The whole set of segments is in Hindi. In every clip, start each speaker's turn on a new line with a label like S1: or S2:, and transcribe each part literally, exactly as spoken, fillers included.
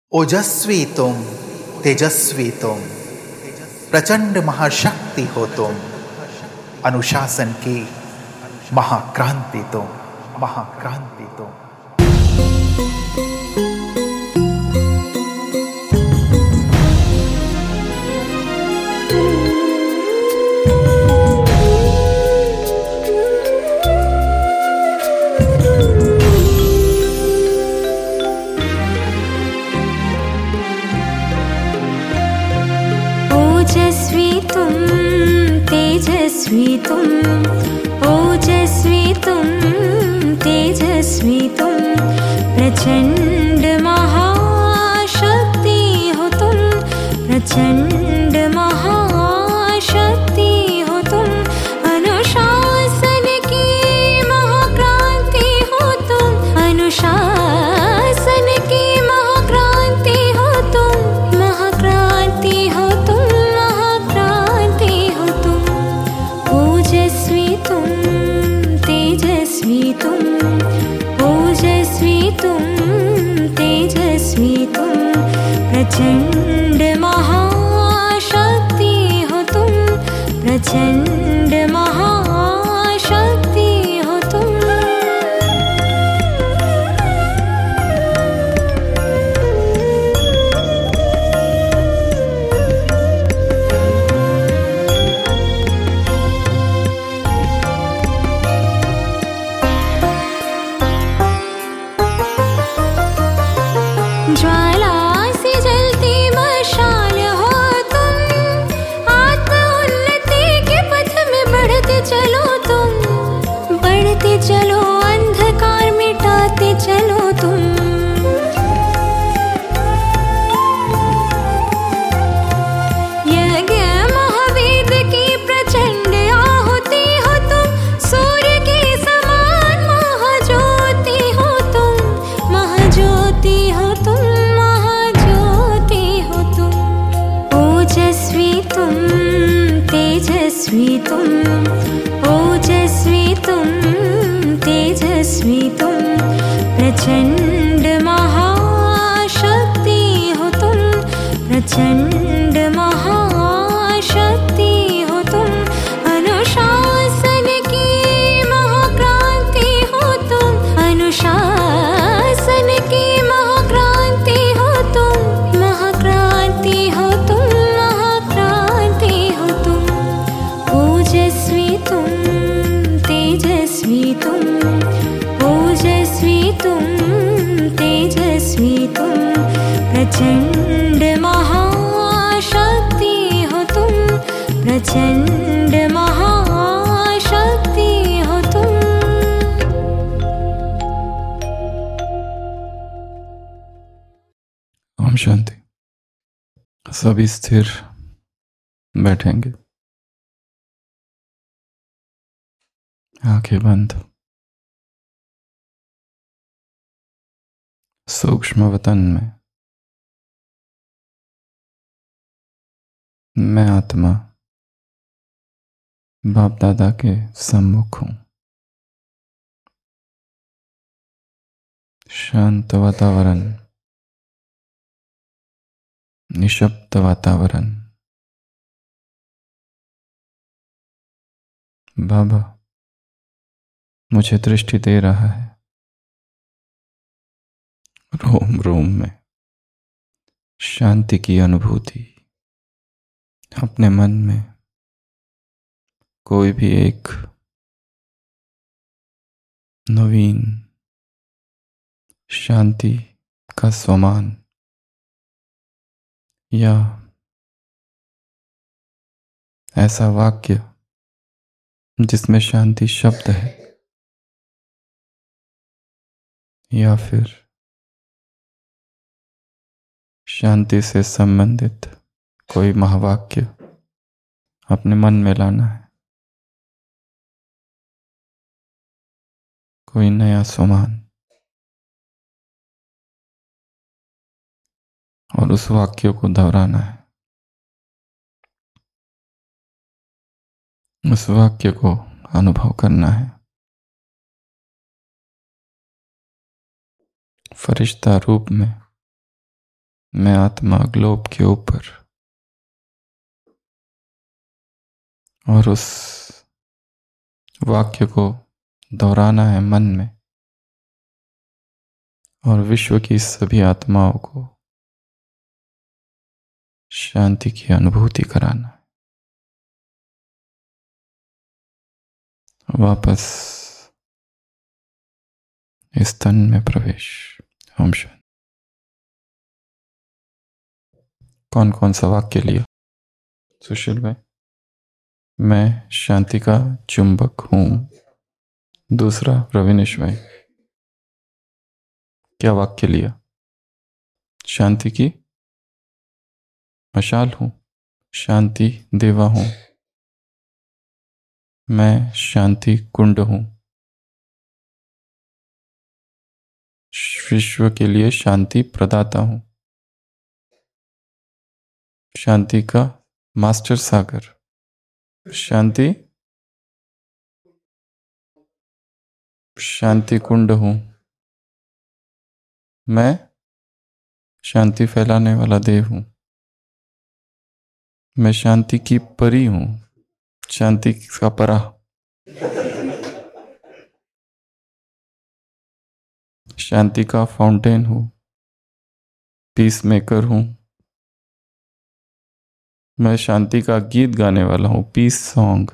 S1: ओजस्वी तुम, तेजस्वी तुम, प्रचंड महाशक्ति हो तुम, अनुशासन की महाक्रांति तुम, महाक्रांति तुम।
S2: ओजस्वी तुम, तेजस्वी तुम, ओजस्वी तुम, तेजस्वी तुम, प्रचंड महाशक्ति हो तुम, प्रचंड महाशक्ति हो तुम, अनुशासन की महाक्रांति हो तुम, अनुशासन की महाक्रांति हो तुम, महाक्रांति हो तुम, महाक्रांति हो तुम। ओजस्वी तुम, तेजस्वी तुम, ओजस्वी तुम, तेजस्वी तुम, प्रचंड महाशक्ति हो तुम, प्रचंड महाशक्ति हो तुम। ज्वाला से जलती मशाल हो तुम, आत्म उन्नति के पथ में बढ़ते चलो तुम, बढ़ते चलो, अंधकार मिटाते चलो तुम। यज्ञ महावेद की प्रचंड आहुति हो तुम, सूर्य के समान महाज्योति हो तुम, महाज्योति हो तुम, महाज्योति हो तुम। ओजस्वी तुम, तेजस्वी तुम, ओजस्वी तुम, तेजस्वी तुम, प्रचंड महाशक्ति हो तुम, प्रचंड महाशक्ति हो तुम, अनुशासन की महाक्रांति हो तुम, अनुशासन की महाक्रांति हो तुम, महाक्रांति हो तुम, महाक्रांति हो तुम। ओजस्वी तुम, तेजस्वी तुम, ओजस्वी तुम, तेजस्वी तुम, प्रचंड महाशक्ति हो तुम, प्रचंड महाशक्ति हो तुम।
S3: ओम शांति। सभी स्थिर बैठेंगे, आंखें बंद। सूक्ष्म वतन में मैं आत्मा बाप दादा के सम्मुख हूं। शांत वातावरण, निशब्द वातावरण। बाबा मुझे दृष्टि दे रहा है। रोम रोम में शांति की अनुभूति। अपने मन में कोई भी एक नवीन शांति का स्वमान या ऐसा वाक्य जिसमें शांति शब्द है, या फिर शांति से संबंधित कोई महावाक्य अपने मन में लाना है। कोई नया स्वमान, और उस वाक्य को दोहराना है। उस वाक्य को अनुभव करना है। फरिश्ता रूप में मैं आत्मा ग्लोब के ऊपर, और उस वाक्य को दोहराना है मन में, और विश्व की सभी आत्माओं को शांति की अनुभूति कराना है। वापस इस तन में प्रवेश। ओम शांति। कौन कौन सा वाक्य लिया? सुशील भाई, मैं शांति का चुंबक हूं। दूसरा रविनेश भाई, क्या वाक्य लिया? शांति की मशाल हूं, शांति देवा हूं, मैं शांति कुंड हूं, विश्व के लिए शांति प्रदाता हूं, शांति का मास्टर सागर, शांति शांति कुंड हूं, मैं शांति फैलाने वाला देव हूं, मैं शांति की परी हूं, शांति का परा, शांति का फाउंटेन हूं, पीस मेकर हूं, मैं शांति का गीत गाने वाला हूं, पीस सॉन्ग,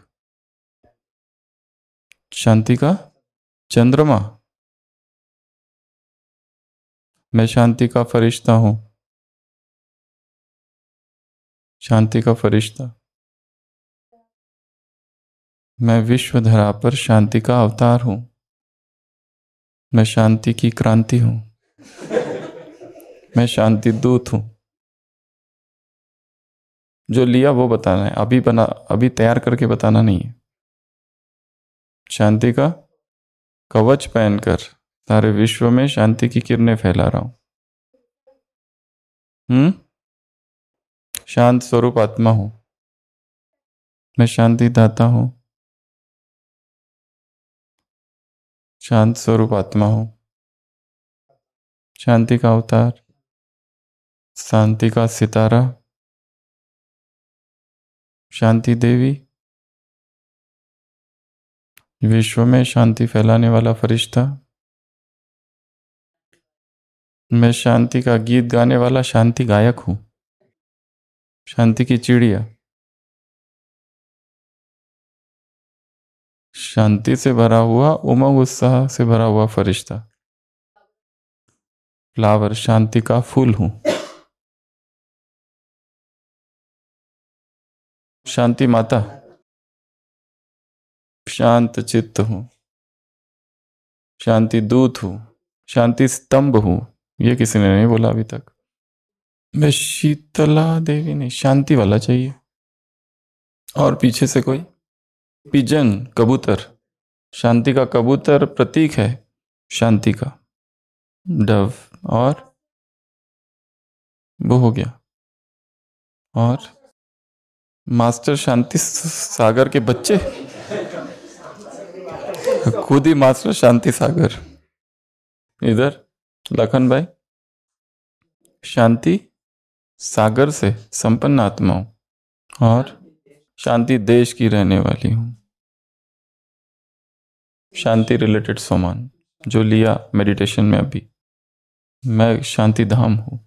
S3: शांति का चंद्रमा, मैं शांति का फरिश्ता हूं, शांति का फरिश्ता, मैं विश्व धरा पर शांति का अवतार हूं, मैं शांति की क्रांति हूं, मैं शांति दूत हूं। जो लिया वो बताना है, अभी बना अभी तैयार करके बताना नहीं है। शांति का कवच पहनकर सारे विश्व में शांति की किरणें फैला रहा हूं। हम्म शांत स्वरूप आत्मा हूं, मैं शांति दाता हूं, शांत स्वरूप आत्मा हूं, शांति का अवतार, शांति का सितारा, शांति देवी, विश्व में शांति फैलाने वाला फरिश्ता, मैं शांति का गीत गाने वाला शांति गायक हूं, शांति की चिड़िया, शांति से भरा हुआ उमंग उत्साह से भरा हुआ फरिश्ता, फ्लावर, शांति का फूल हूं, शांति माता, शांत चित्त हूं, शांति दूत हूं, शांति स्तंभ हूं। ये किसी ने नहीं बोला अभी तक। मैं शीतला देवी नहीं, शांति वाला चाहिए। और पीछे से कोई पिजन, कबूतर, शांति का कबूतर प्रतीक है शांति का, डव, और वो हो गया। और मास्टर शांति सागर के बच्चे, खुद ही मास्टर शांति सागर। इधर लखन भाई, शांति सागर से संपन्न आत्मा हूं, और शांति देश की रहने वाली हूं। शांति रिलेटेड सामान जो लिया मेडिटेशन में अभी, मैं शांति धाम हूं।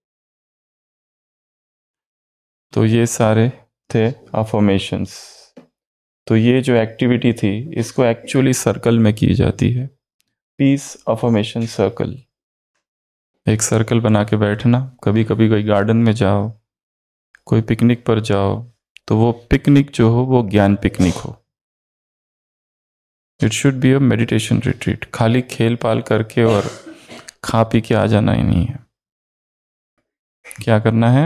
S3: तो ये सारे थे अफर्मेशंस। तो ये जो एक्टिविटी थी इसको एक्चुअली सर्कल में की जाती है, पीस अफर्मेशन सर्कल। एक सर्कल बना के बैठना। कभी कभी कोई गार्डन में जाओ, कोई पिकनिक पर जाओ, तो वो पिकनिक जो हो वो ज्ञान पिकनिक हो। It should be a meditation retreat. खाली खेल पाल करके और खा पी के आ जाना ही नहीं है। क्या करना है?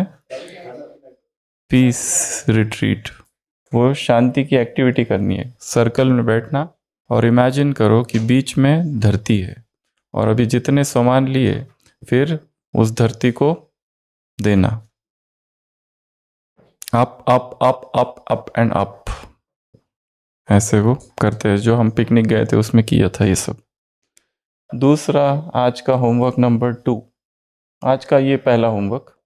S3: पीस रिट्रीट, वो शांति की एक्टिविटी करनी है। सर्कल में बैठना और इमेजिन करो कि बीच में धरती है, और अभी जितने सामान लिए फिर उस धरती को देना। Up up up up up and up, ऐसे वो करते हैं जो हम पिकनिक गए थे उसमें किया था ये सब। दूसरा, आज का होमवर्क नंबर टू। आज का ये पहला homework,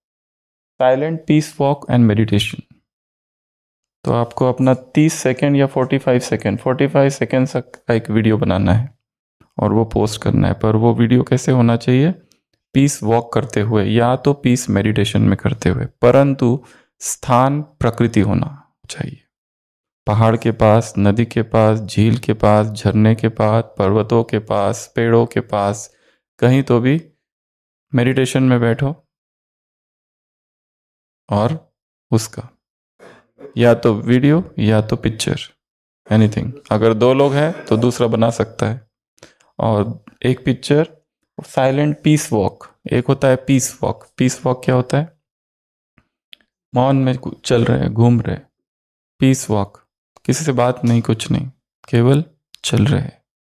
S3: silent peace walk and meditation. तो आपको अपना तीस सेकेंड या पैंतालीस सेकेंड पैंतालीस सेकेंड का एक वीडियो बनाना है और वो पोस्ट करना है। पर वो वीडियो कैसे होना चाहिए? पीस वॉक करते हुए या तो पीस मेडिटेशन में करते हुए, परंतु स्थान प्रकृति होना चाहिए। पहाड़ के पास, नदी के पास, झील के पास, झरने के पास, पर्वतों के पास, पेड़ों के पास, कहीं तो भी मेडिटेशन में बैठो और उसका या तो वीडियो या तो पिक्चर, एनीथिंग। अगर दो लोग हैं तो दूसरा बना सकता है। और एक पिक्चर साइलेंट पीस वॉक, एक होता है पीस वॉक। पीस वॉक क्या होता है? मौन में चल रहे, घूम रहे। पीस वॉक, किसी से बात नहीं, कुछ नहीं, केवल चल रहे,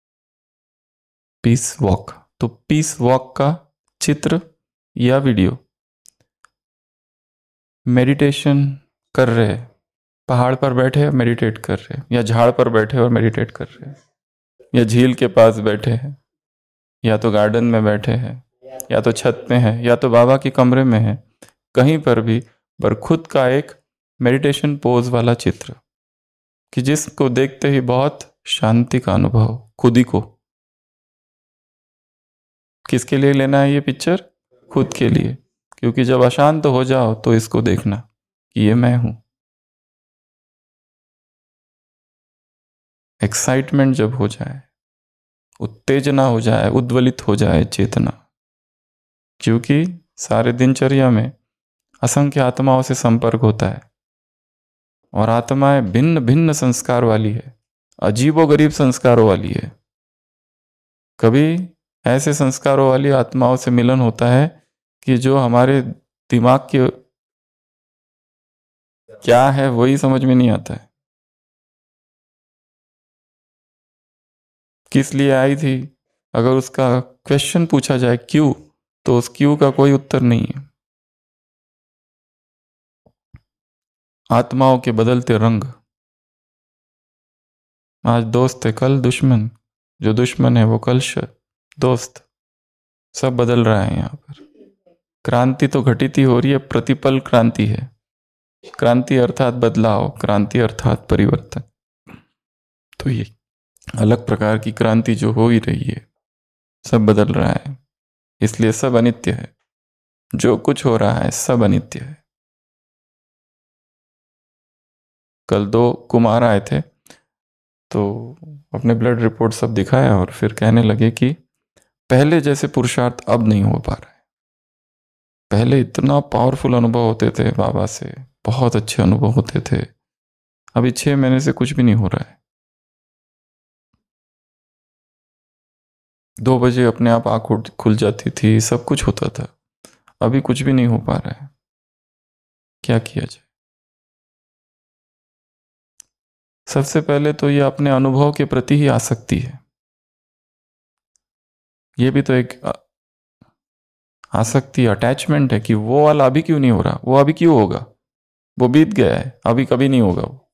S3: पीस वॉक। तो पीस वॉक का चित्र या वीडियो, मेडिटेशन कर रहे, पहाड़ पर बैठे मेडिटेट कर रहे, या झाड़ पर बैठे और मेडिटेट कर रहे, या झील के पास बैठे हैं, या तो गार्डन में बैठे हैं, या तो छत पे हैं, या तो बाबा के कमरे में हैं, कहीं पर भी, पर खुद का एक मेडिटेशन पोज वाला चित्र कि जिसको देखते ही बहुत शांति का अनुभव खुद ही को। किसके लिए लेना है ये पिक्चर? खुद के लिए, क्योंकि जब अशांत हो जाओ तो इसको देखना कि ये मैं हूं। एक्साइटमेंट जब हो जाए, उत्तेजना हो जाए, उद्वलित हो जाए चेतना, क्योंकि सारे दिनचर्या में असंख्य आत्माओं से संपर्क होता है और आत्माएं भिन्न भिन्न संस्कार वाली है, अजीबोगरीब संस्कारों वाली है। कभी ऐसे संस्कारों वाली आत्माओं से मिलन होता है कि जो हमारे दिमाग के क्या है वही समझ में नहीं आता है। किस लिए आई थी, अगर उसका क्वेश्चन पूछा जाए क्यों, तो उस क्यों का कोई उत्तर नहीं है। आत्माओं के बदलते रंग, आज दोस्त है कल दुश्मन, जो दुश्मन है वो कल दोस्त, सब बदल रहा है। यहाँ पर क्रांति तो घटित ही हो रही है, प्रतिपल क्रांति है। क्रांति अर्थात बदलाव, क्रांति अर्थात परिवर्तन। तो ये अलग प्रकार की क्रांति जो हो ही रही है, सब बदल रहा है, इसलिए सब अनित्य है। जो कुछ हो रहा है सब अनित्य है। कल दो कुमार आए थे तो अपने ब्लड रिपोर्ट सब दिखाया और फिर कहने लगे कि पहले जैसे पुरुषार्थ अब नहीं हो पा रहा है। पहले इतना पावरफुल अनुभव होते थे बाबा से, बहुत अच्छे अनुभव होते थे, अभी छह महीने से कुछ भी नहीं हो रहा है। दो बजे अपने आप आंख खुल जाती थी, सब कुछ होता था, अभी कुछ भी नहीं हो पा रहा है। क्या किया जाए? सबसे पहले तो ये अपने अनुभव के प्रति ही आसक्ति है। ये भी तो एक आसक्ति, अटैचमेंट है कि वो वाला अभी क्यों नहीं हो रहा, वो अभी क्यों होगा, वो बीत गया है, अभी कभी नहीं होगा। वो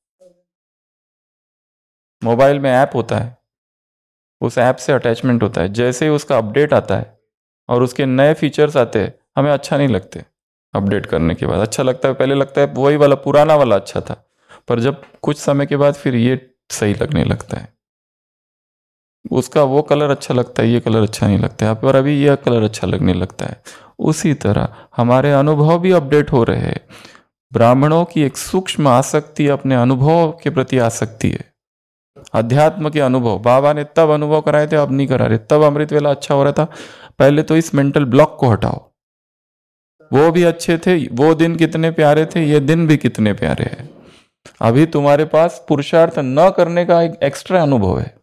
S3: मोबाइल में ऐप होता है, उस ऐप से अटैचमेंट होता है। जैसे ही उसका अपडेट आता है और उसके नए फीचर्स आते हैं, हमें अच्छा नहीं लगते। अपडेट करने के बाद अच्छा लगता है, पहले लगता है वही वाला पुराना वाला अच्छा था, पर जब कुछ समय के बाद फिर ये सही लगने लगता है। उसका वो कलर अच्छा लगता है, ये कलर अच्छा नहीं लगता है, पर अभी यह कलर अच्छा लगने लगता है। उसी तरह हमारे अनुभव भी अपडेट हो रहे हैं। ब्राह्मणों की एक सूक्ष्म आसक्ति अपने अनुभव के प्रति आसक्ति है। अध्यात्म के अनुभव बाबा ने तब अनुभव कराए थे, अब नहीं करा रहे। तब अमृत वेला अच्छा हो रहा था, पहले तो इस मेंटल ब्लॉक को हटाओ। वो भी अच्छे थे, वो दिन कितने प्यारे थे, ये दिन भी कितने प्यारे हैं। अभी तुम्हारे पास पुरुषार्थ न करने का एक एक्स्ट्रा अनुभव है।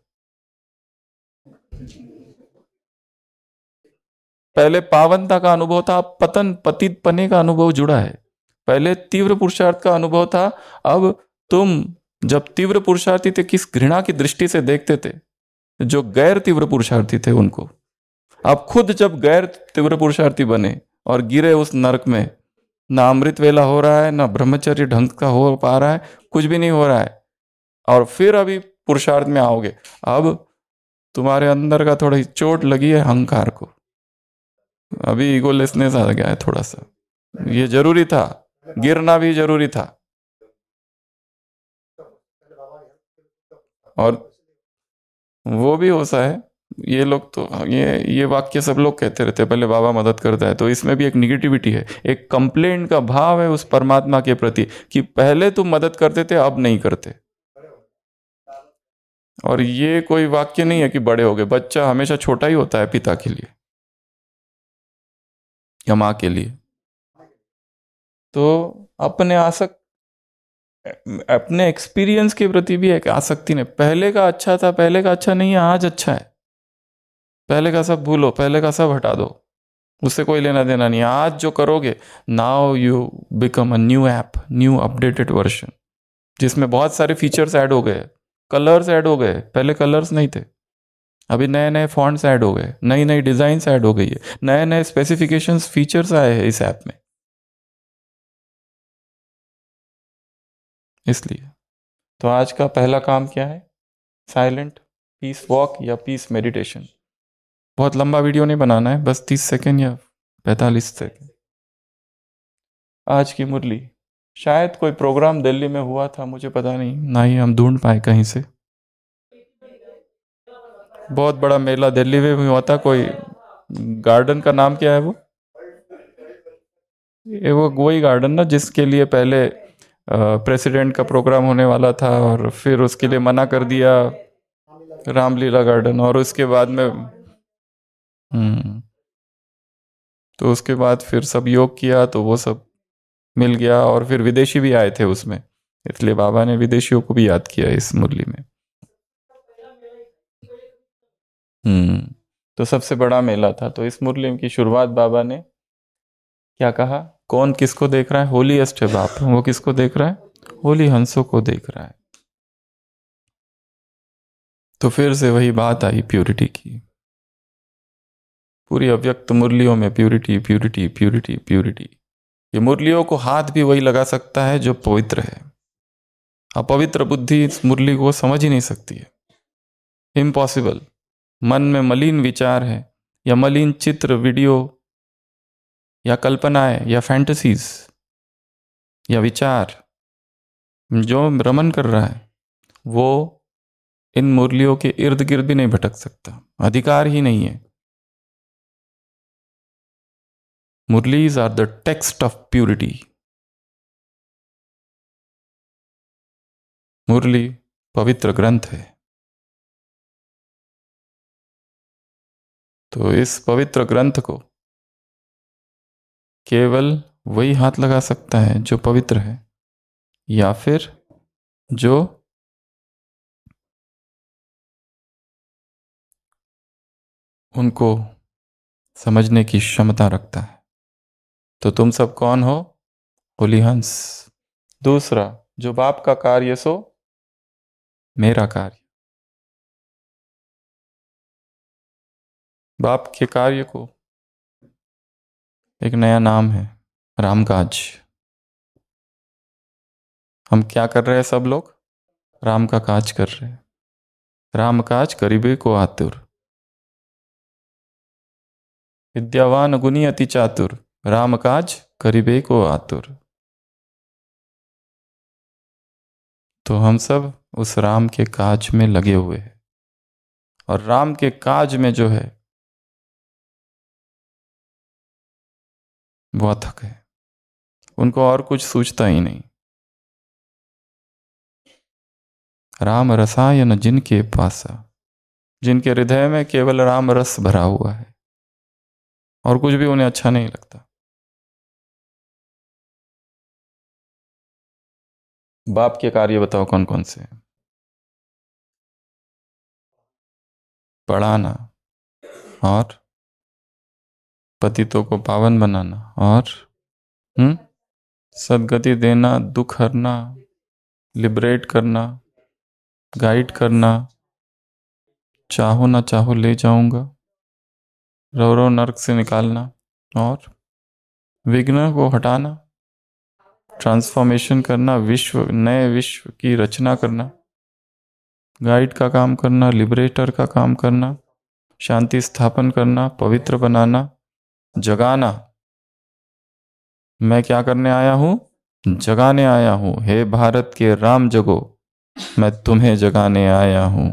S3: पहले पावनता का अनुभव था, पतन पतित पने का अनुभव जुड़ा है। पहले तीव्र पुरुषार्थ का अनुभव था, अब तुम जब तीव्र पुरुषार्थी थे किस घृणा की दृष्टि से देखते थे जो गैर तीव्र पुरुषार्थी थे उनको। अब खुद जब गैर तीव्र पुरुषार्थी बने और गिरे उस नरक में, ना अमृत वेला हो रहा है, ना ब्रह्मचर्य ढंग का हो पा रहा है, कुछ भी नहीं हो रहा है, और फिर अभी पुरुषार्थ में आओगे। अब तुम्हारे अंदर का थोड़ी चोट लगी है अहंकार को, अभी ईगोलेसनेस आ गया है थोड़ा सा, ये जरूरी था, गिरना भी जरूरी था। और वो भी होता है, ये लोग तो ये ये वाक्य सब लोग कहते रहते हैं, पहले बाबा मदद करता है, तो इसमें भी एक निगेटिविटी है, एक कंप्लेंट का भाव है उस परमात्मा के प्रति कि पहले तुम मदद करते थे अब नहीं करते। और ये कोई वाक्य नहीं है कि बड़े हो गए, बच्चा हमेशा छोटा ही होता है पिता के लिए या माँ के लिए। तो अपने आसक्त अपने एक्सपीरियंस के प्रति भी एक आसक्ति ने, पहले का अच्छा था, पहले का अच्छा नहीं है, आज अच्छा है, पहले का सब भूलो, पहले का सब हटा दो, उससे कोई लेना देना नहीं है। आज जो करोगे, now you become a new app, new updated version, जिसमें बहुत सारे फीचर्स ऐड हो गए, कलर्स ऐड हो गए, पहले कलर्स नहीं थे, अभी नए नए फॉन्ट्स ऐड हो गए, नई नई डिजाइन्स ऐड हो गई है, नए नए स्पेसिफिकेशंस फीचर्स आए हैं इस ऐप में। इसलिए तो आज का पहला काम क्या है? साइलेंट पीस वॉक या पीस मेडिटेशन। बहुत लंबा वीडियो नहीं बनाना है, बस तीस सेकेंड या पैंतालीस सेकेंड। आज की मुरली, शायद कोई प्रोग्राम दिल्ली में हुआ था, मुझे पता नहीं, ना ही हम ढूंढ पाए कहीं से। बहुत बड़ा मेला दिल्ली में भी हुआ था, कोई गार्डन का नाम क्या है वो? ये वो वही गार्डन ना जिसके लिए पहले प्रेसिडेंट का प्रोग्राम होने वाला था और फिर उसके लिए मना कर दिया, रामलीला गार्डन। और उसके बाद में हम्म तो उसके बाद फिर सब योग किया तो वो सब मिल गया, और फिर विदेशी भी आए थे उसमें, इसलिए बाबा ने विदेशियों को भी याद किया इस मुरली में। हम्म तो सबसे बड़ा मेला था। तो इस मुरली की शुरुआत बाबा ने क्या कहा? कौन किसको देख रहा है? होलीएस्ट है बाप, वो किसको देख रहा है? होली हंसों को देख रहा है। तो फिर से वही बात आई प्यूरिटी की, पूरी अव्यक्त मुरलियों में प्यूरिटी प्यूरिटी प्यूरिटी प्यूरिटी। ये मुरलियों को हाथ भी वही लगा सकता है जो पवित्र है, अपवित्र बुद्धि इस मुरली को समझ ही नहीं सकती है, इम्पॉसिबल। मन में मलिन विचार है या मलिन चित्र, वीडियो या कल्पनाएं या फैंटेसीज या विचार जो रमन कर रहा है, वो इन मुरलियों के इर्द गिर्द भी नहीं भटक सकता, अधिकार ही नहीं है। Murlis are the text of purity. Murli पवित्र ग्रंथ है। तो इस पवित्र ग्रंथ को केवल वही हाथ लगा सकता है जो पवित्र है, या फिर जो उनको समझने की क्षमता रखता है। तो तुम सब कौन हो? होली हंस। दूसरा, जो बाप का कार्य सो मेरा कार्य। बाप के कार्य को एक नया नाम है, रामकाज। हम क्या कर रहे हैं? सब लोग राम का काज कर रहे हैं। राम काज करीबे को आतुर, विद्यावान गुनी अति चातुर, राम काज करीबे को आतुर। तो हम सब उस राम के काज में लगे हुए हैं, और राम के काज में जो है वो अथक है, उनको और कुछ सूझता ही नहीं। राम रसायन जिनके पासा, जिनके हृदय में केवल राम रस भरा हुआ है और कुछ भी उन्हें अच्छा नहीं लगता। बाप के कार्य बताओ कौन कौन से हैं? पढ़ाना और पतितों को पावन बनाना, और हम्म सदगति देना, दुख हरना, लिबरेट करना, गाइड करना, चाहो ना चाहो ले जाऊंगा, रो रो नर्क से निकालना, और विघ्न को हटाना, ट्रांसफॉर्मेशन करना, विश्व नए विश्व की रचना करना, गाइड का काम करना, लिबरेटर का काम करना, शांति स्थापन करना, पवित्र बनाना, जगाना, मैं क्या करने आया हूं? जगाने आया हूं। हे भारत के राम जगो, मैं तुम्हें जगाने आया हूं।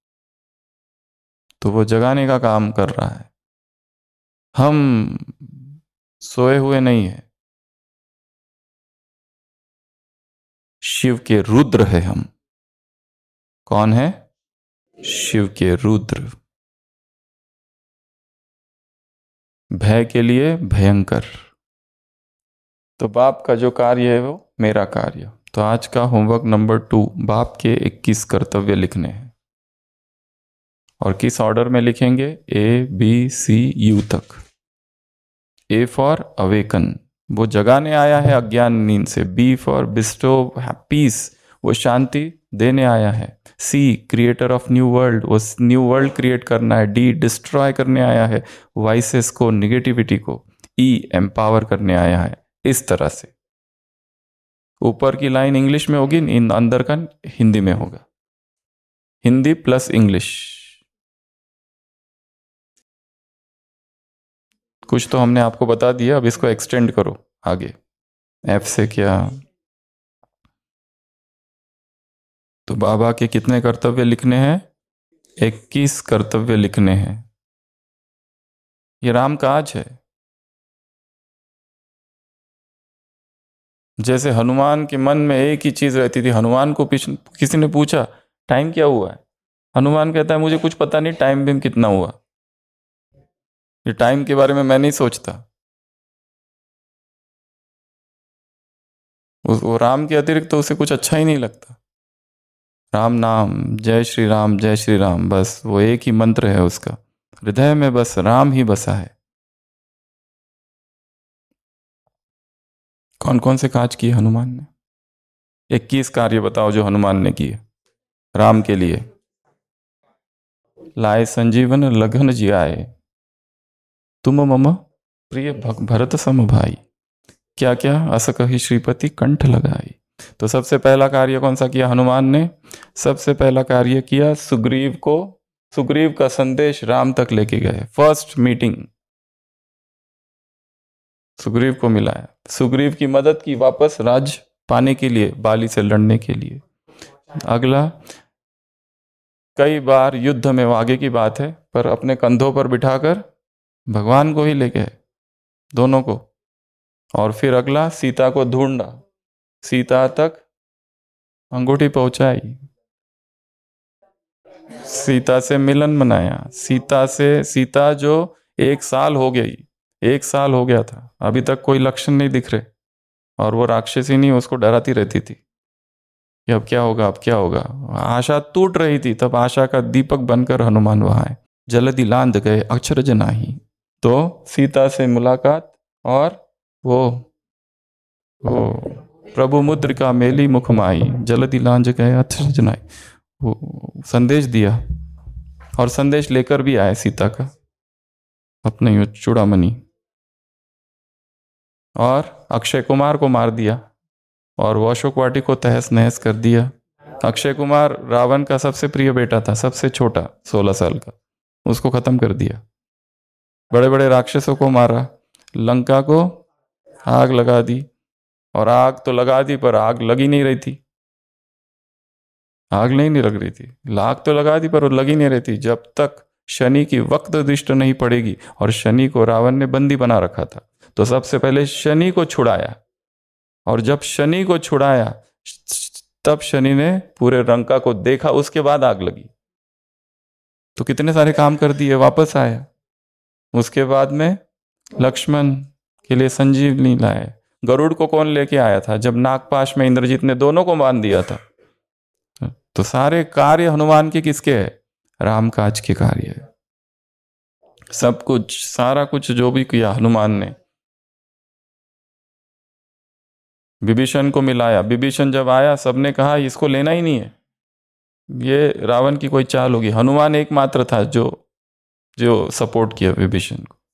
S3: तो वो जगाने का काम कर रहा है। हम सोए हुए नहीं है। शिव के रुद्र है हम। कौन है? शिव के रुद्र। भय के लिए भयंकर। तो बाप का जो कार्य है वो मेरा कार्य। तो आज का होमवर्क नंबर टू, बाप के इक्कीस कर्तव्य लिखने हैं। और किस ऑर्डर में लिखेंगे? ए बी सी यू तक। ए फॉर अवेकन, वो जगाने आया है अज्ञान नींद से। बी फॉर बिस्टो पीस, वो शांति देने आया है। See creator of new world, वो न्यू वर्ल्ड क्रिएट करना है। डी डिस्ट्रॉय करने आया है वाइसेस को, निगेटिविटी को। ई एम्पावर करने आया है। इस तरह से ऊपर की लाइन इंग्लिश में होगी, इन अंदर का हिंदी में होगा। Hindi plus English. कुछ तो हमने आपको बता दिया, अब इसको एक्सटेंड करो आगे। एफ से क्या? तो बाबा के कितने कर्तव्य लिखने हैं? इक्कीस कर्तव्य लिखने हैं। ये राम काज है। जैसे हनुमान के मन में एक ही चीज रहती थी। हनुमान को किसी ने पूछा टाइम क्या हुआ है? हनुमान कहता है मुझे कुछ पता नहीं टाइम भी कितना हुआ, ये टाइम के बारे में मैं नहीं सोचता। वो राम के अतिरिक्त तो उसे कुछ अच्छा ही नहीं लगता। राम नाम, जय श्री राम जय श्री राम, बस वो एक ही मंत्र है उसका। हृदय में बस राम ही बसा है। कौन कौन से काज किए हनुमान ने? इक्कीस कार्य बताओ जो हनुमान ने किए राम के लिए। लाए संजीवन लगन जियाए, तुम मम प्रिय भरत सम भाई। क्या क्या? अस कही श्रीपति कंठ लगाई। तो सबसे पहला कार्य कौन सा किया हनुमान ने? सबसे पहला कार्य किया सुग्रीव को, सुग्रीव का संदेश राम तक लेके गए। फर्स्ट मीटिंग सुग्रीव को मिला है। सुग्रीव की मदद की वापस राज पाने के लिए, बाली से लड़ने के लिए। अगला, कई बार युद्ध में, वो आगे की बात है, पर अपने कंधों पर बिठाकर भगवान को ही ले गए, दोनों को। और फिर अगला, सीता को ढूंढा, सीता तक अंगूठी पहुंचाई, सीता से मिलन मनाया। सीता से, सीता जो एक साल हो गई, एक साल हो गया था, अभी तक कोई लक्षण नहीं दिख रहे, और वो राक्षसी नहीं उसको डराती रहती थी कि अब क्या होगा, अब क्या होगा। आशा टूट रही थी, तब आशा का दीपक बनकर हनुमान वहां आए। जल्दी लांद गए अक्षरज नाही। तो सीता से मुलाकात, और वो वो प्रभु मुद्रिका मेली मुख माई, जल्दी लांज गए अक्षरज नाही। वो संदेश दिया, और संदेश लेकर भी आए सीता का, अपने चूड़ामणि। और अक्षय कुमार को मार दिया, और वो अशोक वाटी को तहस नहस कर दिया। अक्षय कुमार रावण का सबसे प्रिय बेटा था, सबसे छोटा, सोलह साल का, उसको खत्म कर दिया। बड़े बड़े राक्षसों को मारा, लंका को आग लगा दी, और आग तो लगा दी पर आग लगी नहीं रही थी, आग नहीं नहीं लग रही थी। आग तो लगा दी पर वो लगी नहीं रही थी, जब तक शनि की वक्त दृष्टि नहीं पड़ेगी। और शनि को रावण ने बंदी बना रखा था, तो सबसे पहले शनि को छुड़ाया, और जब शनि को छुड़ाया तब शनि ने पूरे लंका को देखा, उसके बाद आग लगी। तो कितने सारे काम कर दिए, वापस आया। उसके बाद में लक्ष्मण के लिए संजीवनी लाए। गरुड़ को कौन लेके आया था? जब नागपाश में इंद्रजीत ने दोनों को बांध दिया था। तो सारे कार्य हनुमान के किसके है? राम काज के कार्य है। सब कुछ, सारा कुछ जो भी किया हनुमान ने। विभीषण को मिलाया। विभीषण जब आया, सबने कहा इसको लेना ही नहीं है, ये रावण की कोई चाल होगी। हनुमान एकमात्र था जो जो सपोर्ट किया विभीषण को।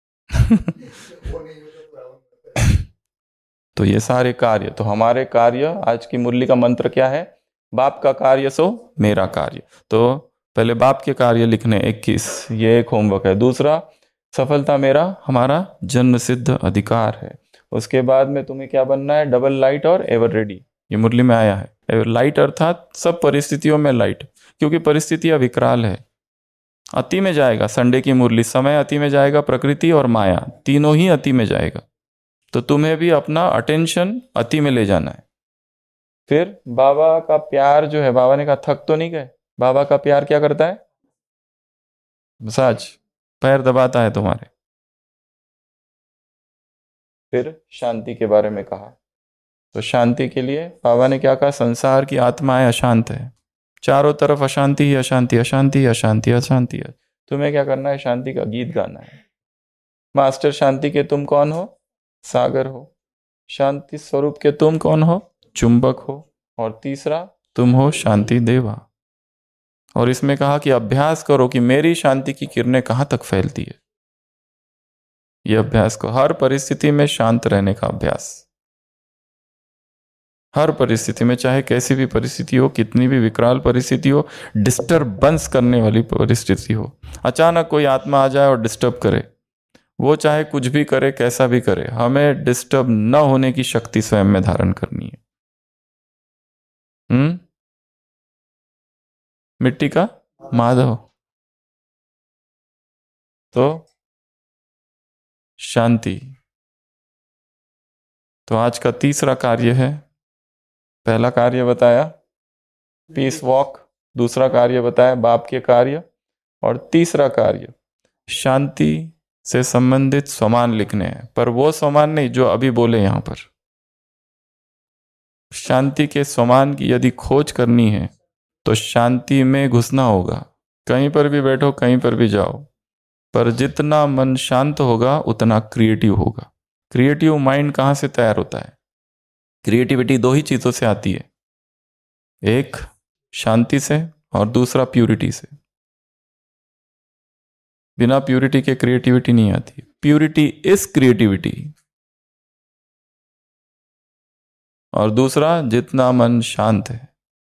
S3: तो ये सारे कार्य, तो हमारे कार्य, आज की मुरली का मंत्र क्या है? बाप का कार्य सो मेरा कार्य। तो पहले बाप के कार्य लिखने इक्कीस, ये एक होमवर्क है। दूसरा, सफलता मेरा हमारा जन्म सिद्ध अधिकार है। उसके बाद में तुम्हें क्या बनना है? डबल लाइट और एवर रेडी। ये मुरली में आया है। एवर लाइट अर्थात सब परिस्थितियों में लाइट, क्योंकि परिस्थितियां विकराल है। अति में जाएगा संडे की मुरली, समय अति में जाएगा, प्रकृति और माया तीनों ही अति में जाएगा। तो तुम्हें भी अपना अटेंशन अति में ले जाना है। फिर बाबा का प्यार जो है, बाबा ने कहा थक तो नहीं गए? बाबा का प्यार क्या करता है? मसाज, पैर दबाता है तुम्हारे। फिर शांति के बारे में कहा, तो शांति के लिए बाबा ने क्या कहा? संसार की आत्माएं अशांत है, चारों तरफ अशांति ही अशांति, अशांति ही अशांति, अशांति है। तुम्हें क्या करना है? शांति का गीत गाना है। मास्टर शांति के तुम कौन हो? सागर हो। शांति स्वरूप के तुम कौन हो? चुंबक हो। और तीसरा, तुम हो शांति देवा। और इसमें कहा कि अभ्यास करो कि मेरी शांति की किरणें कहां तक फैलती है। यह अभ्यास को हर परिस्थिति में शांत रहने का अभ्यास, हर परिस्थिति में, चाहे कैसी भी परिस्थिति हो, कितनी भी विकराल परिस्थिति हो, डिस्टर्बेंस करने वाली परिस्थिति हो, अचानक कोई आत्मा आ जाए और डिस्टर्ब करे, वो चाहे कुछ भी करे, कैसा भी करे, हमें डिस्टर्ब न होने की शक्ति स्वयं में धारण करनी है। हम्म मिट्टी का माधव। तो शांति। तो आज का तीसरा कार्य है, पहला कार्य बताया पीस वॉक, दूसरा कार्य बताया बाप के कार्य, और तीसरा कार्य शांति से संबंधित स्वमान लिखने हैं। पर वो स्वमान नहीं जो अभी बोले यहां पर। शांति के स्वमान की यदि खोज करनी है तो शांति में घुसना होगा। कहीं पर भी बैठो, कहीं पर भी जाओ, पर जितना मन शांत होगा उतना क्रिएटिव होगा। क्रिएटिव माइंड कहाँ से तैयार होता है? क्रिएटिविटी दो ही चीजों से आती है, एक शांति से और दूसरा प्यूरिटी से। बिना प्यूरिटी के क्रिएटिविटी नहीं आती। Purity is creativity. और दूसरा, जितना मन शांत है,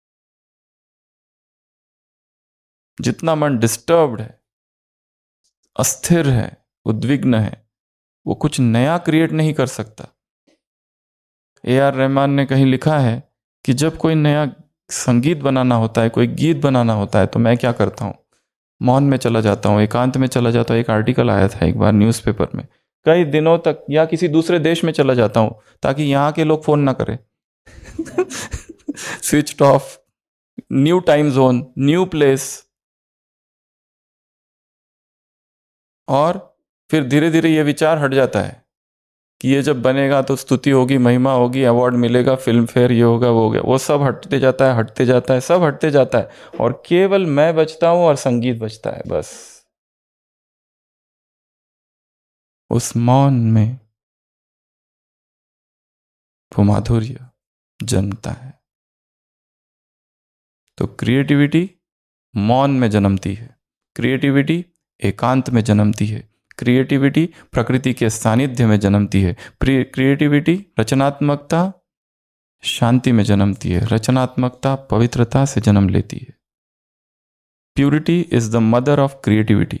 S3: जितना मन डिस्टर्ब्ड है, अस्थिर है, उद्विग्न है, वो कुछ नया क्रिएट नहीं कर सकता। ए आर रहमान ने कहीं लिखा है कि जब कोई नया संगीत बनाना होता है, कोई गीत बनाना होता है, तो मैं क्या करता हूँ? मौन में चला जाता हूँ, एकांत में चला जाता हूँ। एक आर्टिकल आया था एक बार न्यूज़पेपर में, कई दिनों तक, या किसी दूसरे देश में चला जाता हूँ ताकि यहाँ के लोग फोन ना करें। Switch off, new time zone, new place. और फिर धीरे धीरे ये विचार हट जाता है कि ये जब बनेगा तो स्तुति होगी, महिमा होगी, अवार्ड मिलेगा, फिल्म फेयर, ये होगा, वो हो गया। वो सब हटते जाता है, हटते जाता है, सब हटते जाता है, और केवल मैं बचता हूं और संगीत बचता है। बस उस मौन में वो माधुर्य जन्मता है। तो क्रिएटिविटी मौन में जन्मती है, क्रिएटिविटी एकांत में जन्मती है, क्रिएटिविटी प्रकृति के सानिध्य में जन्मती है, क्रिएटिविटी रचनात्मकता शांति में जन्मती है, रचनात्मकता पवित्रता से जन्म लेती है। Purity is the mother of creativity.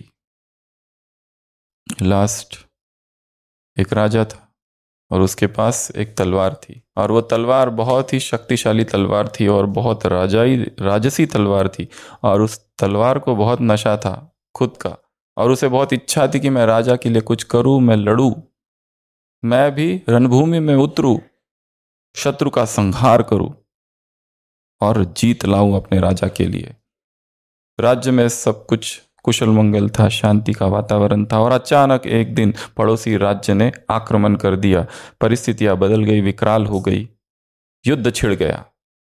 S3: Last एक राजा था और उसके पास एक तलवार थी, और वो तलवार बहुत ही शक्तिशाली तलवार थी और बहुत राजाई राजसी तलवार थी, और उस तलवार को बहुत नशा था खुद का, और उसे बहुत इच्छा थी कि मैं राजा के लिए कुछ करूं, मैं लड़ूं, मैं भी रणभूमि में उतरूं, शत्रु का संहार करूं और जीत लाऊं अपने राजा के लिए। राज्य में सब कुछ कुशल मंगल था, शांति का वातावरण था, और अचानक एक दिन पड़ोसी राज्य ने आक्रमण कर दिया, परिस्थितियां बदल गई, विकराल हो गई, युद्ध छिड़ गया।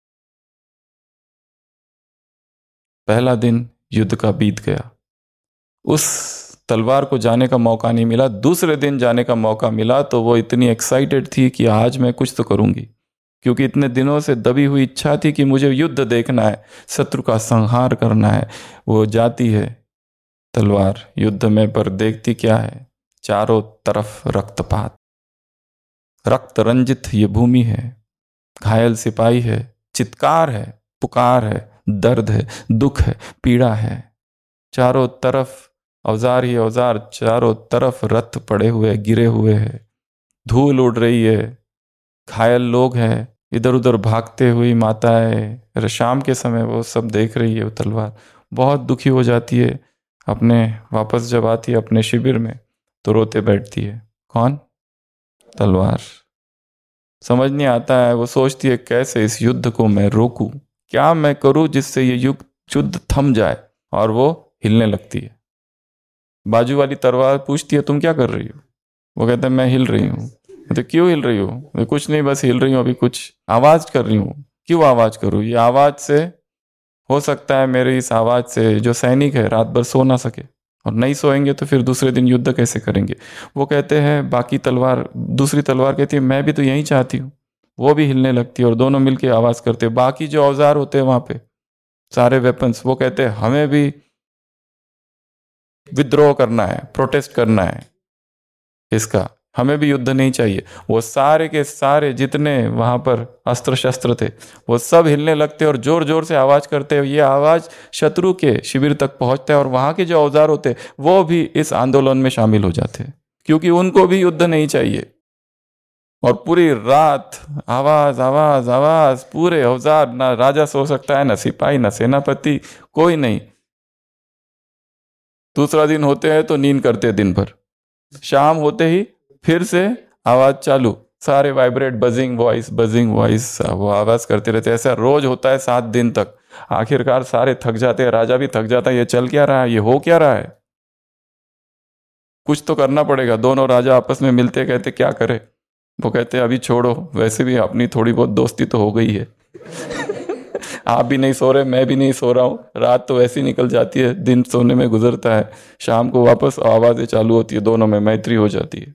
S3: पहला दिन युद्ध का बीत गया, उस तलवार को जाने का मौका नहीं मिला। दूसरे दिन जाने का मौका मिला तो वो इतनी एक्साइटेड थी कि आज मैं कुछ तो करूंगी, क्योंकि इतने दिनों से दबी हुई इच्छा थी कि मुझे युद्ध देखना है, शत्रु का संहार करना है। वो जाती है तलवार युद्ध में, पर देखती क्या है? चारों तरफ रक्तपात, रक्त रंजित ये भूमि है, घायल सिपाही है, चित्कार है, पुकार है, दर्द है, दुख है, पीड़ा है, चारों तरफ औजार ही औजार, चारों तरफ रथ पड़े हुए, गिरे हुए हैं, धूल उड़ रही है, घायल लोग हैं, इधर उधर भागते हुई माताएं, शाम के समय वो सब देख रही है। वो तलवार बहुत दुखी हो जाती है, अपने वापस जब आती है अपने शिविर में तो रोते बैठती है। कौन? तलवार। समझ नहीं आता है, वो सोचती है कैसे इस युद्ध को मैं रोकूं, क्या मैं करूं जिससे ये युद्ध युद्ध थम जाए, और वो हिलने लगती है। बाजू वाली तलवार पूछती है तुम क्या कर रही हो? वो कहता है मैं हिल रही हूँ। तो क्यों हिल रही हो? कुछ नहीं, बस हिल रही हूँ, अभी कुछ आवाज कर रही हूँ। क्यों आवाज करूँ? ये आवाज से हो सकता है मेरी इस आवाज से जो सैनिक है रात भर सो ना सके, और नहीं सोएंगे तो फिर दूसरे दिन युद्ध कैसे करेंगे। वो कहते हैं, बाकी तलवार दूसरी तलवार कहती है मैं भी तो यही चाहती हूँ। वो भी हिलने लगती है और दोनों मिलके आवाज करते हैं। बाकी जो औजार होते हैं वहां पे सारे वेपन्स, वो कहते हैं हमें भी विद्रोह करना है, प्रोटेस्ट करना है इसका, हमें भी युद्ध नहीं चाहिए। वो सारे के सारे जितने वहां पर अस्त्र शस्त्र थे वो सब हिलने लगते और जोर जोर से आवाज करते हैं। ये आवाज शत्रु के शिविर तक पहुंचता है और वहां के जो औजार होते वो भी इस आंदोलन में शामिल हो जाते हैं, क्योंकि उनको भी युद्ध नहीं चाहिए। और पूरी रात आवाज आवाज आवाज, पूरे औजार, ना राजा सो सकता है, ना सिपाही, ना सेनापति, कोई नहीं। दूसरा दिन होते हैं तो नींद करते हैं दिन भर। शाम होते ही फिर से आवाज चालू, सारे vibrate, buzzing voice, buzzing voice, वो आवाज करते रहते। ऐसा रोज होता है सात दिन तक। आखिरकार सारे थक जाते हैं, राजा भी थक जाता है। ये चल क्या रहा है, ये हो क्या रहा है, कुछ तो करना पड़ेगा। दोनों राजा आपस में मिलते कहते क्या करे। वो कहते अभी छोड़ो, वैसे भी अपनी थोड़ी बहुत दोस्ती तो हो गई है। आप भी नहीं सो रहे, मैं भी नहीं सो रहा हूँ, रात तो वैसी निकल जाती है, दिन सोने में गुजरता है, शाम को वापस आवाजें चालू होती है, दोनों में मैत्री हो जाती है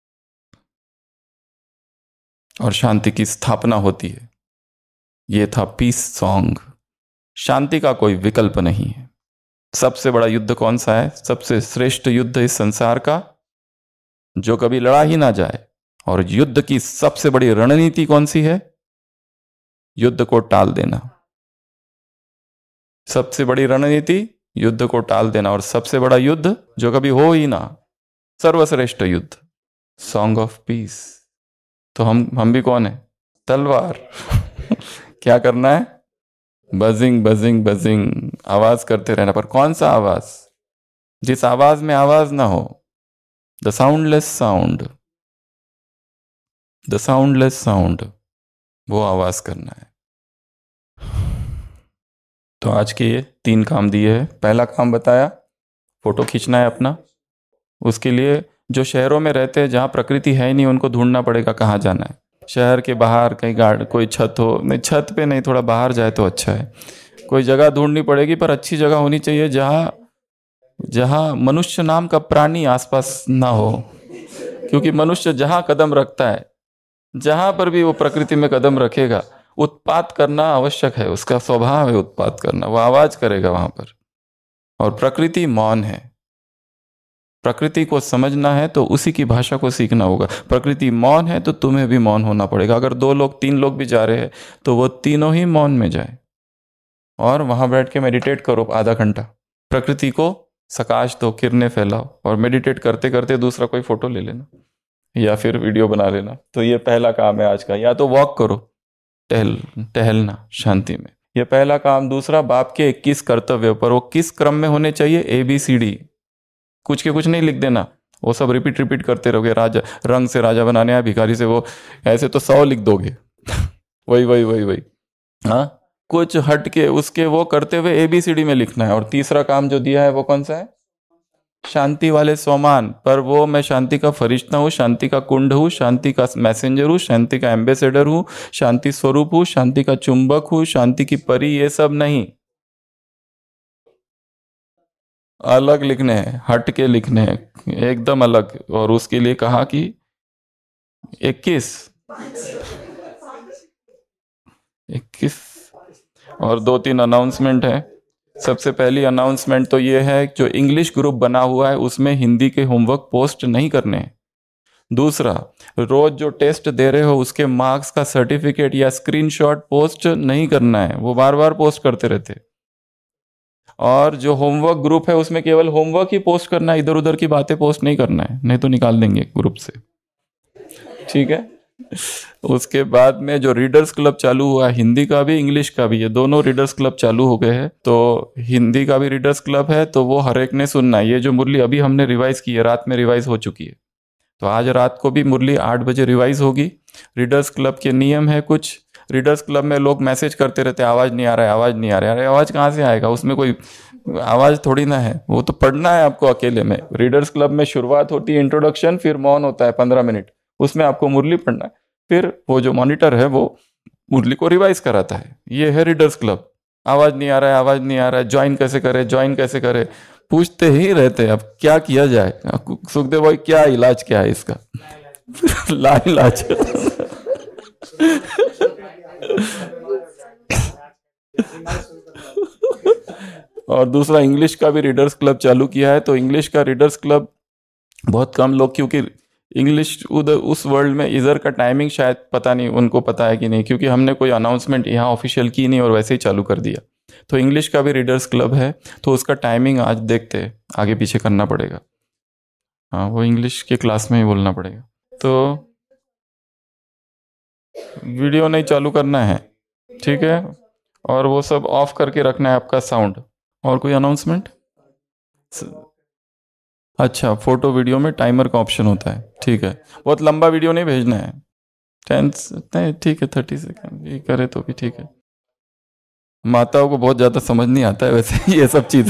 S3: और शांति की स्थापना होती है। ये था पीस सॉन्ग। शांति का कोई विकल्प नहीं है। सबसे बड़ा युद्ध कौन सा है? सबसे श्रेष्ठ युद्ध इस संसार का जो कभी लड़ा ही ना जाए। और युद्ध की सबसे बड़ी रणनीति कौन सी है? युद्ध को टाल देना। सबसे बड़ी रणनीति युद्ध को टाल देना। और सबसे बड़ा युद्ध जो कभी हो ही ना, सर्वश्रेष्ठ युद्ध, सॉन्ग ऑफ पीस। तो हम हम भी कौन है? तलवार। क्या करना है? बजिंग बजिंग बजिंग, आवाज करते रहना। पर कौन सा आवाज? जिस आवाज में आवाज ना हो, the soundless sound, the soundless sound, वो आवाज करना है। तो आज के ये तीन काम दिए हैं। पहला काम बताया, फोटो खींचना है अपना। उसके लिए जो शहरों में रहते हैं जहाँ प्रकृति है ही नहीं, उनको ढूंढना पड़ेगा कहाँ जाना है। शहर के बाहर कहीं गार्ड, कोई छत हो, नहीं छत पे नहीं, थोड़ा बाहर जाए तो अच्छा है। कोई जगह ढूंढनी पड़ेगी, पर अच्छी जगह होनी चाहिए जहाँ जहाँ मनुष्य नाम का प्राणी आसपास ना हो। क्योंकि मनुष्य जहाँ कदम रखता है, जहाँ पर भी वो प्रकृति में कदम रखेगा, उत्पात करना आवश्यक है। उसका स्वभाव है उत्पात करना, वो आवाज करेगा वहां पर। और प्रकृति मौन है। प्रकृति को समझना है तो उसी की भाषा को सीखना होगा। प्रकृति मौन है तो तुम्हें भी मौन होना पड़ेगा। अगर दो लोग, तीन लोग भी जा रहे हैं तो वो तीनों ही मौन में जाए और वहां बैठ के मेडिटेट करो आधा घंटा। प्रकृति को सकाश दो, किरणें फैलाओ, और मेडिटेट करते करते दूसरा कोई फोटो ले लेना या फिर वीडियो बना लेना। तो ये पहला काम है आज का। या तो वॉक करो, टहल टहलना शांति में, ये पहला काम। दूसरा, बाप के इक्कीस कर्तव्य, पर वो किस क्रम में होने चाहिए? ए बी सी डी, कुछ के कुछ नहीं लिख देना। वो सब रिपीट रिपीट करते रहोगे। राजा, रंग से राजा बनाने आया, भिखारी से वो, ऐसे तो सौ लिख दोगे। वही वही वही वही हाँ, कुछ हट के उसके वो करते हुए ए बी सी डी में लिखना है। और तीसरा काम जो दिया है वो कौन सा है? शांति वाले सोमान। पर वो मैं शांति का फरिश्ता हूँ, शांति का कुंड हूँ, शांति का मैसेंजर हूँ, शांति का एम्बेसडर हूँ, शांति स्वरूप हूँ, शांति का चुंबक हूँ, शांति की परी, ये सब नहीं। अलग लिखने हैं, हट के लिखने हैं, एकदम अलग। और उसके लिए कहा कि इक्कीस इक्कीस और दो तीन अनाउंसमेंट है। सबसे पहली अनाउंसमेंट तो ये है, जो इंग्लिश ग्रुप बना हुआ है उसमें हिंदी के होमवर्क पोस्ट नहीं करने हैं। दूसरा, रोज जो टेस्ट दे रहे हो उसके मार्क्स का सर्टिफिकेट या स्क्रीनशॉट पोस्ट नहीं करना है, वो बार बार पोस्ट करते रहते। और जो होमवर्क ग्रुप है उसमें केवल होमवर्क ही पोस्ट करना है, इधर उधर की बातें पोस्ट नहीं करना है, नहीं तो निकाल देंगे ग्रुप से। ठीक है। उसके बाद में जो रीडर्स क्लब चालू हुआ, हिंदी का भी इंग्लिश का भी, ये दोनों रीडर्स क्लब चालू हो गए हैं। तो हिंदी का भी रीडर्स क्लब है, तो वो हर एक ने सुनना है। ये जो मुरली अभी हमने रिवाइज की है, रात में रिवाइज हो चुकी है, तो आज रात को भी मुरली आठ बजे रिवाइज होगी। रीडर्स क्लब के नियम है कुछ। रीडर्स क्लब में लोग मैसेज करते रहते हैं, आवाज़ नहीं आ रहा है, आवाज़ नहीं आ रहा है। अरे आवाज़ कहाँ से आएगा, उसमें कोई आवाज़ थोड़ी ना है, वो तो पढ़ना है आपको अकेले में। रीडर्स क्लब में शुरुआत होती है इंट्रोडक्शन, फिर मौन होता है पंद्रह मिनट, उसमें आपको मुरली पढ़ना है। फिर वो जो मॉनिटर है वो मुरली को रिवाइज कराता है। ये है रीडर्स क्लब। आवाज़ नहीं आ रहा है, आवाज़ नहीं आ रहा है, ज्वाइन कैसे करे, ज्वाइन कैसे करे, पूछते ही रहते हैं। अब क्या किया जाए, सुखदेव भाई क्या इलाज क्या है इसका? ला इलाज। और दूसरा इंग्लिश का भी रीडर्स क्लब चालू किया है। तो इंग्लिश का रीडर्स क्लब बहुत कम लोग, क्योंकि इंग्लिश उधर उस वर्ल्ड में इधर का टाइमिंग शायद पता नहीं उनको पता है कि नहीं, क्योंकि हमने कोई अनाउंसमेंट यहाँ ऑफिशियल की नहीं और वैसे ही चालू कर दिया। तो इंग्लिश का भी रीडर्स क्लब है, तो उसका टाइमिंग आज देखते हैं, आगे पीछे करना पड़ेगा। हाँ, वो इंग्लिश के क्लास में ही बोलना पड़ेगा। तो वीडियो नहीं चालू करना है, ठीक है, और वो सब ऑफ करके रखना है आपका साउंड। और कोई अनाउंसमेंट? अच्छा, फोटो वीडियो में टाइमर का ऑप्शन होता है, ठीक है। बहुत लंबा वीडियो नहीं भेजना है, टेन नहीं, ठीक है, थर्टी सेकेंड ये करे तो भी ठीक है। माताओं को बहुत ज़्यादा समझ नहीं आता है वैसे ये सब चीज़ें।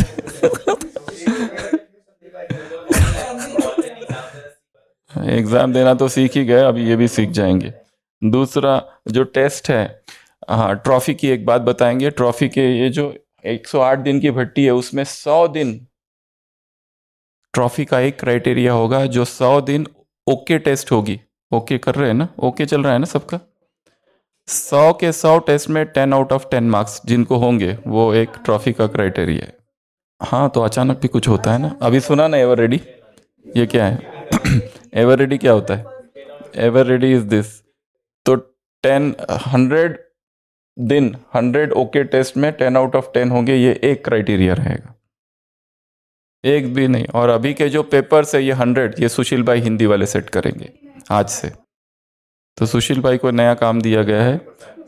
S3: एग्ज़ाम देना तो सीख ही गए, अभी ये भी सीख जाएंगे। दूसरा जो टेस्ट है, हाँ, ट्रॉफी की एक बात बताएंगे। ट्रॉफी के ये जो एक सौ आठ दिन की भट्टी है, उसमें सौ दिन ट्रॉफी का एक क्राइटेरिया होगा, जो सौ दिन ओके टेस्ट होगी। ओके कर रहे हैं ना, ओके चल रहा है ना सबका? सौ के सौ टेस्ट में ten out of ten marks जिनको होंगे, वो एक ट्रॉफी का क्राइटेरिया है। हाँ, तो अचानक भी कुछ होता है ना। अभी सुना ना एवर रेडी, ये क्या है? एवर रेडी क्या होता है? Ever ready is this. तो टेन हंड्रेड दिन हंड्रेड ओके टेस्ट में टेन आउट ऑफ टेन होंगे, ये एक क्राइटेरिया रहेगा, एक भी नहीं। और अभी के जो पेपर्स है ये हंड्रेड, ये सुशील भाई हिंदी वाले सेट करेंगे आज से। तो सुशील भाई को नया काम दिया गया है,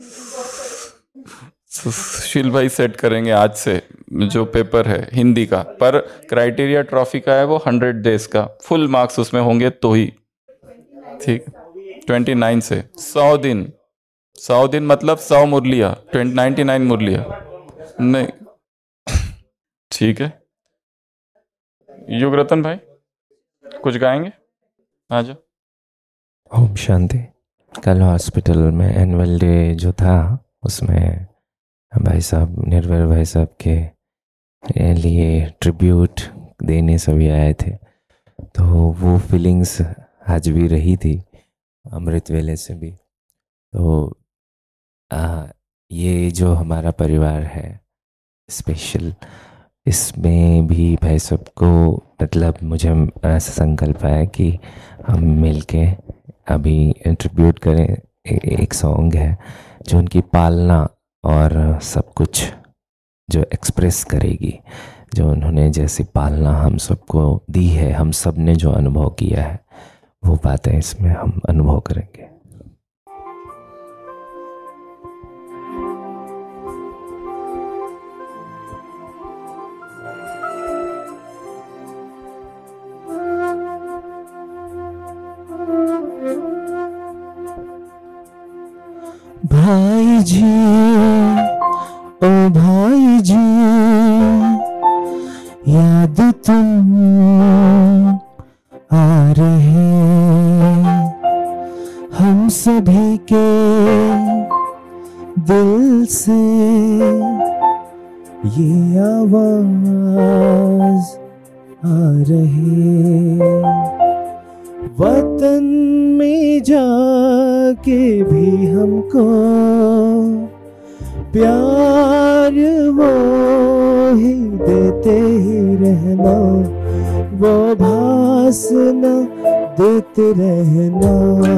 S3: सुशील भाई सेट करेंगे आज से जो पेपर है हिंदी का। पर क्राइटेरिया ट्रॉफी का है वो हंड्रेड डेज का, फुल मार्क्स उसमें होंगे तो ही, ठीक। ट्वेंटी नाइन से सौ दिन, सौ दिन मतलब सौ मुरलिया, ट्वेंटी नाइन्टी नाइन मुरलिया नहीं, ठीक है। युगरतन भाई कुछ गाएंगे? आ जाओ।
S4: ओम शांति। कल हॉस्पिटल में एनुअल डे जो था, उसमें भाई साहब, निर्भय भाई साहब के लिए ट्रिब्यूट देने सभी आए थे। तो वो फीलिंग्स आज भी रही थी, अमृत वेले से भी। तो आ, ये जो हमारा परिवार है स्पेशल, इसमें भी भाई साहब को, मतलब मुझे ऐसा संकल्प आया कि हम मिलके अभी ट्रिब्यूट करें। ए, एक सॉन्ग है जो उनकी पालना और सब कुछ जो एक्सप्रेस करेगी, जो उन्होंने जैसी पालना हम सबको दी है, हम सब ने जो अनुभव किया है, वो बातें इसमें हम अनुभव करेंगे। भाई जी, ओ भाई जी, याद तुम आ रहे हम सभी के दिल से, ये आवाज आ रही। वतन में जाके भी हमको प्यार वो ही देते ही रहना, वो भासना देते रहना,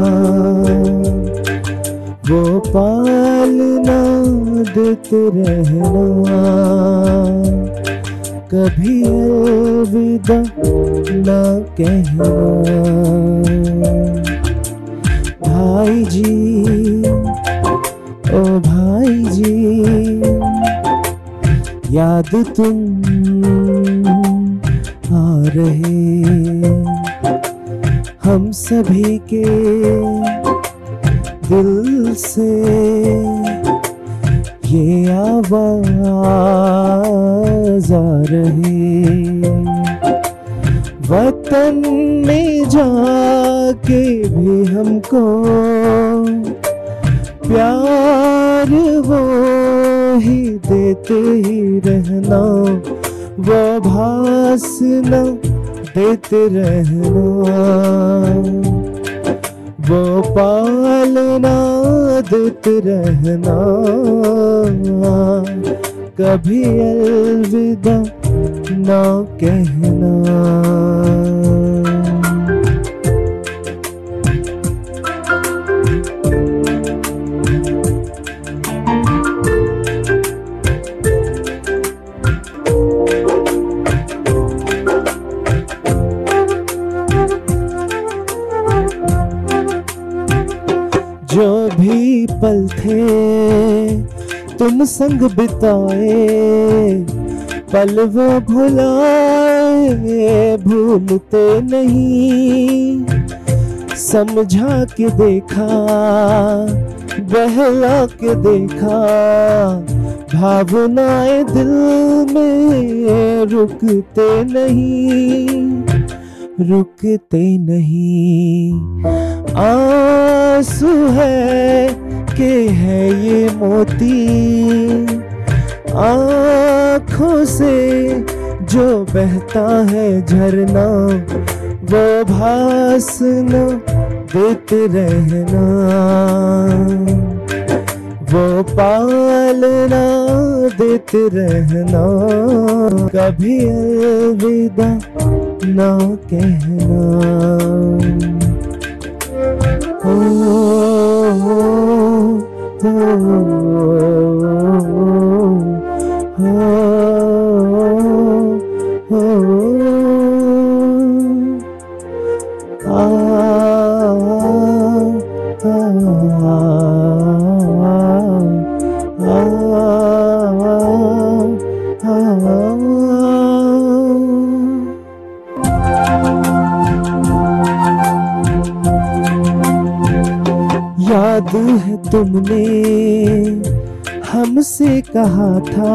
S4: वो पालना देते रहना, कभी अलविदा ना कहना। भाई जी ओ भाई जी, याद तुम आ रहे हम सभी के दिल से, ये आवाज आ रही। वतन में जाके भी हमको प्यार वो ही देते ही रहना, वो भासना देते रहना, वो पालना देते रहना, कभी अलविदा ना कहना। जो भी पल थे तुम संग बिताए, पल वो भुलाए भूलते नहीं। समझा के देखा, बहला के देखा, भावनाएं दिल में रुकते नहीं, रुकते नहीं। आंसू है कि है ये मोती, आँखों से जो बहता है झरना, वो भासना देते रहना, वो पालना देते रहना, कभी अलविदा ना कहना। ओ, ओ, ओ, ओ, आ, याद है तुमने हमसे कहा था,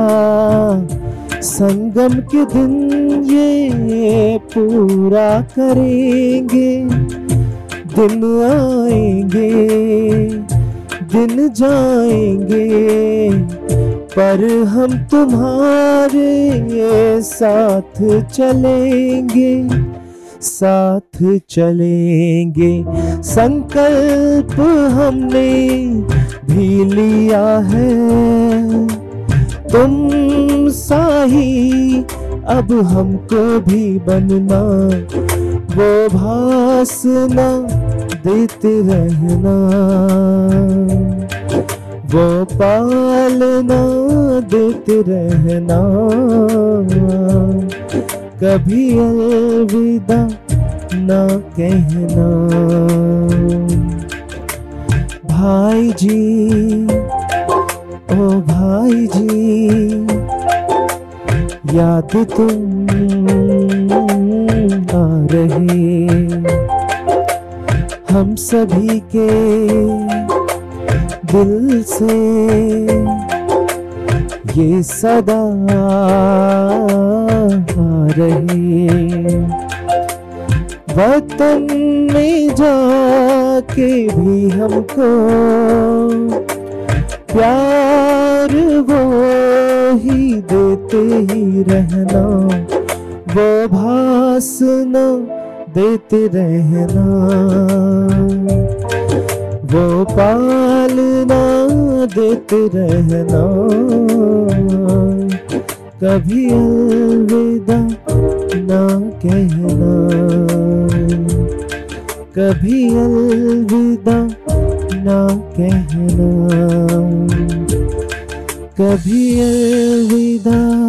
S4: संगम के दिन ये पूरा करेंगे। दिन आएंगे दिन जाएंगे, पर हम तुम्हारे साथ चलेंगे, साथ चलेंगे। संकल्प हमने भी लिया है, तुम साही अब हमको भी बनना, वो भासना देते रहना, वो पालना देते रहना, कभी अलविदा ना कहना। भाई जी ओ भाई जी, याद तुम आ रहे हम सभी के दिल से, ये सदा आ रहे। वतन में जाके भी हमको प्यार वो ही देते ही रहना, वो भासना देते रहना, वो पालना देते रहना, कभी अलविदा ना कहना, कभी अलविदा ना कहना, कभी अलविदा